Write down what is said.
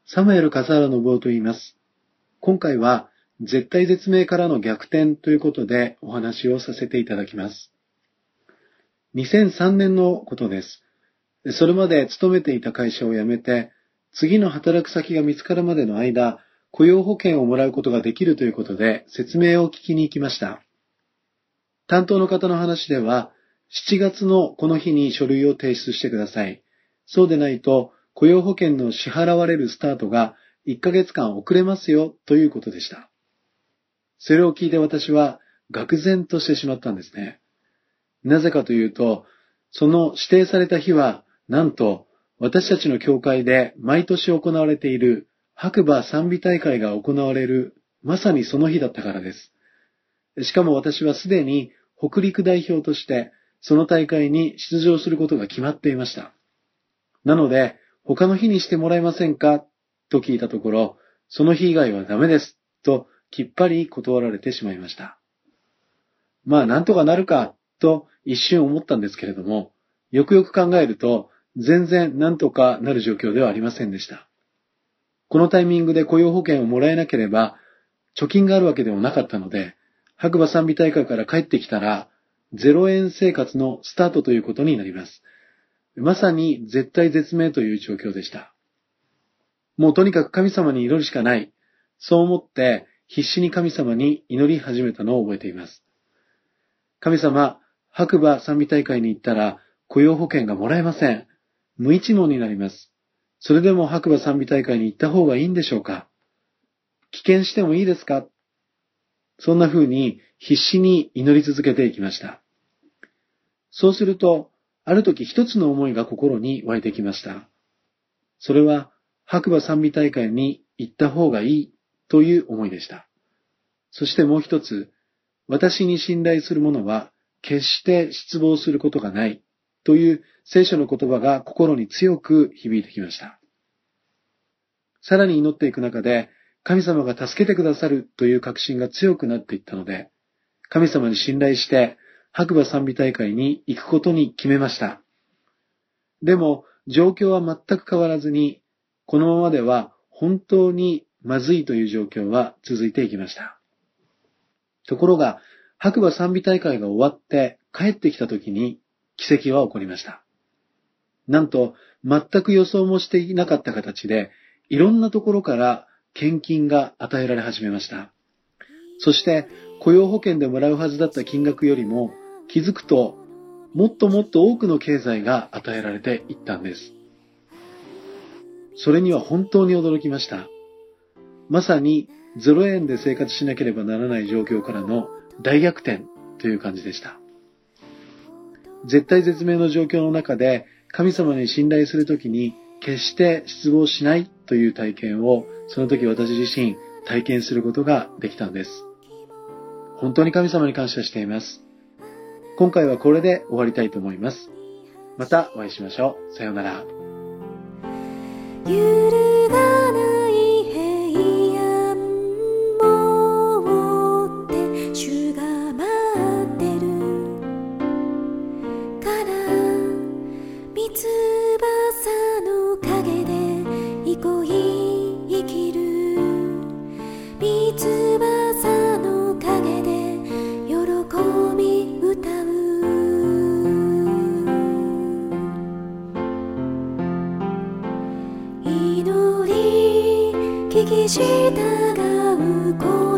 サムエル・笠原信夫と言います。今回は絶体絶命からの逆転ということでお話をさせていただきます。2003年のことです。それまで勤めていた会社を辞めて、次の働く先が見つかるまでの間、雇用保険をもらうことができるということで説明を聞きに行きました。担当の方の話では、7月のこの日に書類を提出してください。そうでないと、雇用保険の支払われるスタートが1ヶ月間遅れますよということでした。それを聞いて私は愕然としてしまったんですね。なぜかというと、その指定された日は、なんと私たちの教会で毎年行われている白馬賛美大会が行われる、まさにその日だったからです。しかも私はすでに北陸代表としてその大会に出場することが決まっていました。なので、他の日にしてもらえませんかと聞いたところ、その日以外はダメですときっぱり断られてしまいました。まあなんとかなるかと一瞬思ったんですけれども、よくよく考えると全然なんとかなる状況ではありませんでした。このタイミングで雇用保険をもらえなければ貯金があるわけでもなかったので、白馬賛美大会から帰ってきたら0円生活のスタートということになります。まさに絶体絶命という状況でした。もうとにかく神様に祈るしかない。そう思って必死に神様に祈り始めたのを覚えています。神様、白馬賛美大会に行ったら雇用保険がもらえません。無一文になります。それでも白馬賛美大会に行った方がいいんでしょうか？棄権してもいいですか？そんな風に必死に祈り続けていきました。そうすると、ある時一つの思いが心に湧いてきました。それは白馬賛美大会に行った方がいいという思いでした。そしてもう一つ、私に信頼する者は決して失望することがないという聖書の言葉が心に強く響いてきました。さらに祈っていく中で、神様が助けてくださるという確信が強くなっていったので、神様に信頼して白馬賛美大会に行くことに決めました。でも状況は全く変わらずに、このままでは本当にまずいという状況は続いていきました。ところが、白馬賛美大会が終わって帰ってきた時に奇跡は起こりました。なんと、全く予想もしていなかった形で、いろんなところから献金が与えられ始めました。そして、雇用保険でもらうはずだった金額よりも、気づくと、もっともっと多くの経済が与えられていったんです。それには本当に驚きました。まさに0円で生活しなければならない状況からの大逆転という感じでした。絶体絶命の状況の中で神様に信頼するときに決して失望しないという体験をその時私自身体験することができたんです。本当に神様に感謝しています。今回はこれで終わりたいと思います。またお会いしましょう。さようなら。 揺るがない平安を追って主が待ってるから三翼の陰で憩い生きる三翼の陰で喜び歌う聞き従う